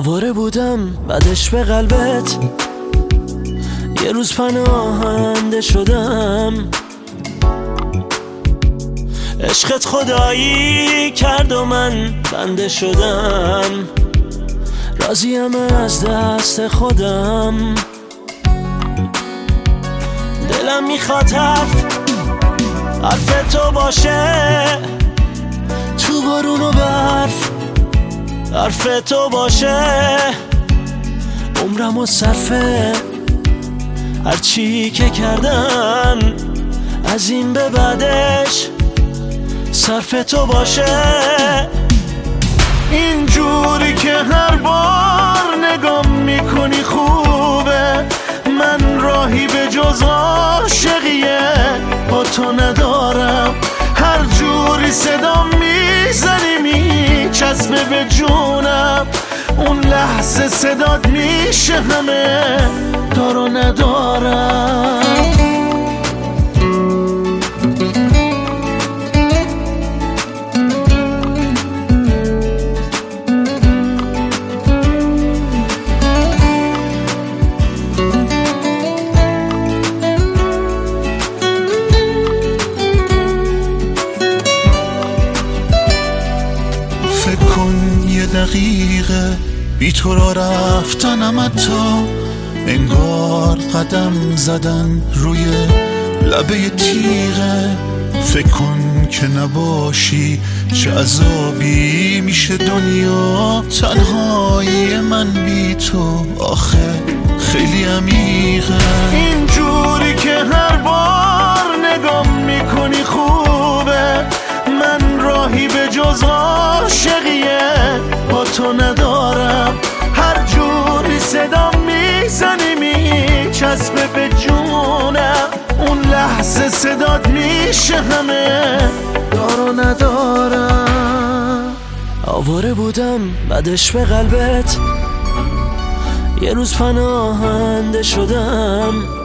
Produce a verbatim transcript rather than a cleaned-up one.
آواره بودم بعدش به قلبت، یه روز پناهنده شدم. عشقت خدایی کرد و من بنده شدم. راضیم از دست خودم، دلم میخواد حرف حرف تو باشه، تو بارون و برف حرف تو باشه. عمرم و صرفه هرچی که کردم، از این به بعدش صرف تو باشه. اینجوری که هر بار نگام میکنی خوبه، من راهی به جز عاشقیه با تو ندارم. هر جوری صدا میزنی میچسبه به جونم، اون لحظه صدات میشه همه دارو ندارم. فکر کن یه دقیقه بی تو را رفتنم، حتی انگار قدم زدن روی لبه تیغه. فکر کن که نباشی چه عذابی میشه دنیا، تنهایی من بی تو آخه خیلی عمیقه. اینجوری که هر بار نگام میکنی خوبه، من راهی به جز عاشقیه با تو ندارم. هر جوری صدا میزنی میچسبه به جونم، اون لحظه صدات میشه همه دارو ندارم. آواره بودم بعدش به قلبت، یه روز پناهنده شدم.